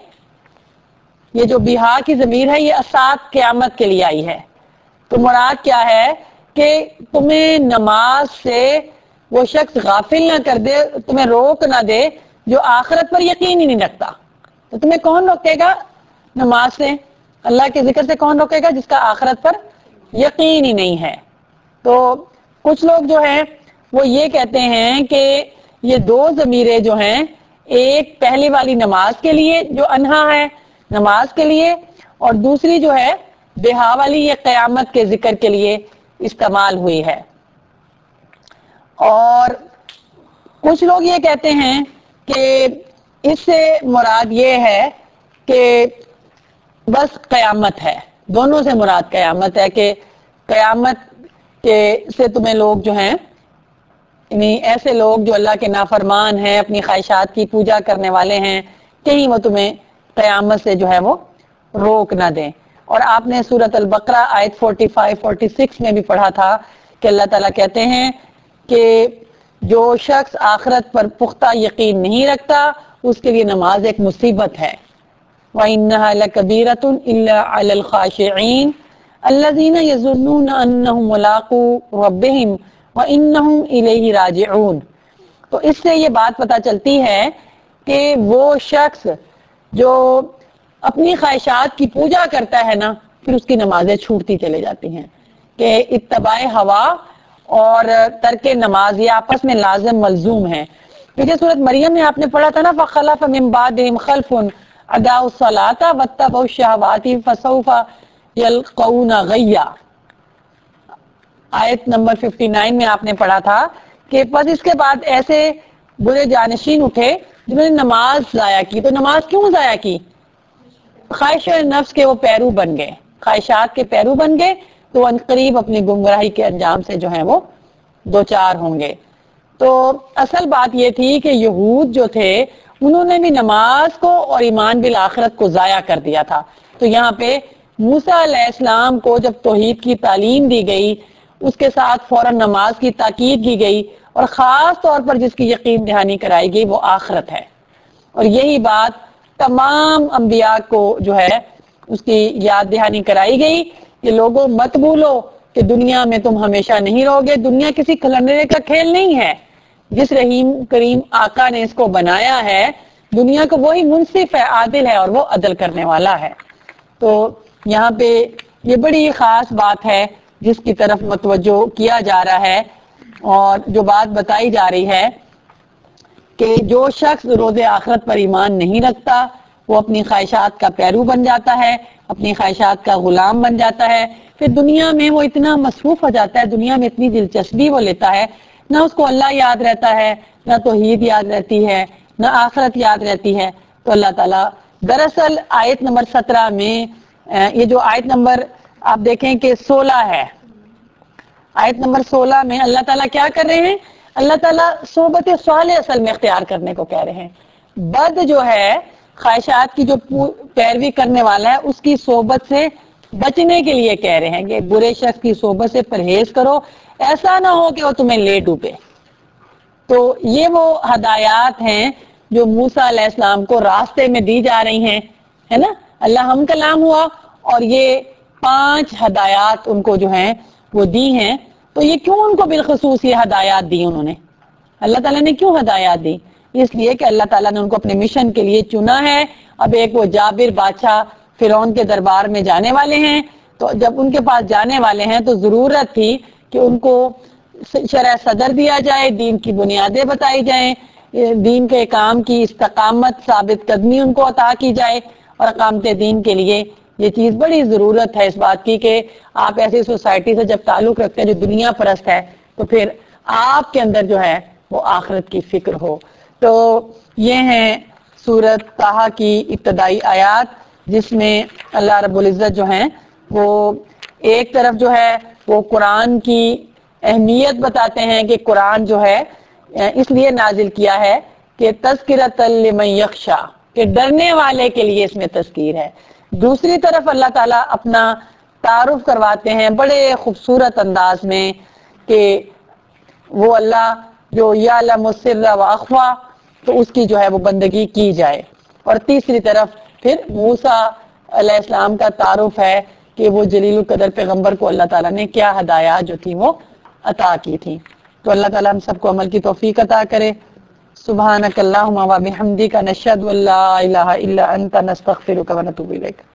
Speaker 1: یہ جو بہا کی ضمیر ہے یہ الساعۃ قیامت کے لیے آئی ہے۔ تو مراد کیا ہے کہ تمہیں نماز سے وہ شخص غافل نہ کر دے، تمہیں روک نہ دے جو آخرت پر یقین ہی نہیں رکھتا۔ تو تمہیں کون روکے گا نماز سے، اللہ کے ذکر سے کون روکے گا؟ جس کا آخرت پر یقین ہی نہیں ہے۔ تو کچھ لوگ جو ہیں وہ یہ کہتے ہیں کہ یہ دو ضمیریں جو ہیں، ایک پہلی والی نماز کے لیے جو انہا ہے نماز کے لیے، اور دوسری جو ہے بہا والی یہ قیامت کے ذکر کے لیے استعمال ہوئی ہے۔ اور کچھ لوگ یہ کہتے ہیں کہ اس سے مراد یہ ہے کہ بس قیامت ہے، دونوں سے مراد قیامت ہے کہ قیامت کے سے تمہیں لوگ جو ہیں، یعنی ایسے لوگ جو اللہ کے نافرمان ہیں، اپنی خواہشات کی پوجا کرنے والے ہیں، کہیں وہ تمہیں قیامت سے جو ہے وہ روک نہ دیں۔ اور آپ نے سورۃ البقرہ آیت پینتالیس چھیالیس میں بھی پڑھا تھا کہ اللہ تعالیٰ کہتے ہیں کہ جو شخص آخرت پر پختہ یقین نہیں رکھتا اس کے لیے نماز ایک مصیبت ہے۔ وَإِنَّهَا لَكَبِيرَةٌ إِلَّا عَلَى الْخَاشِعِينَ الَّذِينَ يَظُنُّونَ أَنَّهُمْ مُلَاقُو رَبِّهِمْ وَإِنَّهُمْ إِلَيْهِ رَاجِعُونَ۔ تو اس سے یہ بات پتہ چلتی ہے کہ وہ شخص جو اپنی خواہشات کی پوجا کرتا ہے نا، پھر اس کی نمازیں چھوٹتی چلے جاتی ہیں، کہ اتباع ہوا اور ترک نماز یہ آپس میں لازم ملزوم ہیں۔ پیچھے سورۃ مریم میں آپ نے پڑھا تھا نا، فَخَلَفَ مِن بَعْدِهِمْ خَلْفٌ اَضَاعُوا الصَّلَاةَ وَاتَّبَعُوا الشَّهَوَاتِ فَسَوْفَ يَلْقَوْنَ غَيًّا۔ آیت نمبر उनسٹھ میں آپ نے پڑھا تھا کہ بس اس کے بعد ایسے برے جانشین اٹھے جنہوں نے نماز ضائع کی۔ تو نماز کیوں ضائع کی؟ خواہش نفس کے وہ پیرو بن گئے، خواہشات کے پیرو بن گئے، تو عنقریب اپنی گمراہی کے انجام سے جو ہیں وہ دوچار ہوں گے۔ تو اصل بات یہ تھی کہ یہود جو تھے انہوں نے بھی نماز کو اور ایمان بالآخرت کو ضائع کر دیا تھا۔ تو یہاں پہ موسیٰ علیہ السلام کو جب توحید کی تعلیم دی گئی، اس کے ساتھ فوراً نماز کی تاکید کی گئی، اور خاص طور پر جس کی یقین دہانی کرائی گئی وہ آخرت ہے۔ اور یہی بات تمام انبیاء کو جو ہے اس کی یاد دہانی کرائی گئی کہ لوگوں مت بھولو کہ دنیا میں تم ہمیشہ نہیں رہو گے، دنیا کسی کھلندرے کا کھیل نہیں ہے۔ جس رحیم کریم آقا نے اس کو بنایا ہے، دنیا کو وہی منصف ہے، عادل ہے اور وہ عدل کرنے والا ہے۔ تو یہاں پہ یہ بڑی خاص بات ہے جس کی طرف متوجہ کیا جا رہا ہے، اور جو بات بتائی جا رہی ہے کہ جو شخص روز آخرت پر ایمان نہیں رکھتا وہ اپنی خواہشات کا پیرو بن جاتا ہے، اپنی خواہشات کا غلام بن جاتا ہے، پھر دنیا میں وہ اتنا مصروف ہو جاتا ہے، دنیا میں اتنی دلچسپی وہ لیتا ہے، نہ اس کو اللہ یاد رہتا ہے، نہ توحید یاد رہتی ہے، نہ آخرت یاد رہتی ہے۔ تو اللہ تعالیٰ دراصل آیت نمبر سترہ میں یہ جو آیت نمبر آپ دیکھیں کہ سولہ ہے، آیت نمبر سولہ میں اللہ تعالیٰ کیا کر رہے ہیں؟ اللہ تعالیٰ صحبت صالح اصل میں اختیار کرنے کو کہہ رہے ہیں۔ بد جو ہے، خواہشات کی جو پیروی کرنے والا ہے اس کی صحبت سے بچنے کے لیے کہہ رہے ہیں کہ برے شخص کی صحبت سے پرہیز کرو، ایسا نہ ہو کہ وہ تمہیں لے ڈوبے۔ تو یہ وہ ہدایات ہیں جو موسیٰ علیہ السلام کو راستے میں دی جا رہی ہیں، ہے نا؟ اللہ ہم کلام ہوا اور یہ پانچ ہدایات ان کو جو ہیں وہ دی ہیں۔ تو یہ کیوں ان کو بالخصوص یہ ہدایات دی انہوں نے؟ اللہ تعالیٰ نے کیوں ہدایات دی؟ اس لیے کہ اللہ تعالیٰ نے ان کو اپنے مشن کے لیے چنا ہے۔ اب ایک وہ جابر بادشاہ فرعون کے دربار میں جانے والے ہیں، تو جب ان کے پاس جانے والے ہیں تو ضرورت تھی کہ ان کو شرع صدر دیا جائے، دین کی بنیادیں بتائی جائیں، دین کے کام کی استقامت ثابت قدمی ان کو عطا کی جائے، اور اقامت دین کے لیے یہ چیز بڑی ضرورت ہے اس بات کی کہ آپ ایسی سوسائٹی سے جب تعلق رکھتے ہیں جو دنیا پرست ہے تو پھر آپ کے اندر جو ہے وہ آخرت کی فکر ہو۔ تو یہ ہیں سورۃ طٰہٰ کی ابتدائی آیات جس میں اللہ رب العزت جو ہیں وہ ایک طرف جو ہے وہ قرآن کی اہمیت بتاتے ہیں کہ قرآن جو ہے اس لیے نازل کیا ہے کہ تذکرۃ لمن یخشیٰ، کہ ڈرنے والے کے لیے اس میں تذکیر ہے۔ دوسری طرف اللہ تعالیٰ اپنا تعارف کرواتے ہیں بڑے خوبصورت انداز میں کہ وہ اللہ جو یعلم السر واخفیٰ، تو اس کی جو ہے وہ بندگی کی جائے۔ اور تیسری طرف پھر موسیٰ علیہ السلام کا تعارف ہے کہ وہ جلیل القدر پیغمبر کو اللہ تعالیٰ نے کیا ہدایات جو تھی وہ عطا کی تھی۔ تو اللہ تعالیٰ ہم سب کو عمل کی توفیق عطا کرے۔ سبحانک اللہم و بحمدک، نشہد ان لا الہ الا انت، نستغفرک و نتوب الیک۔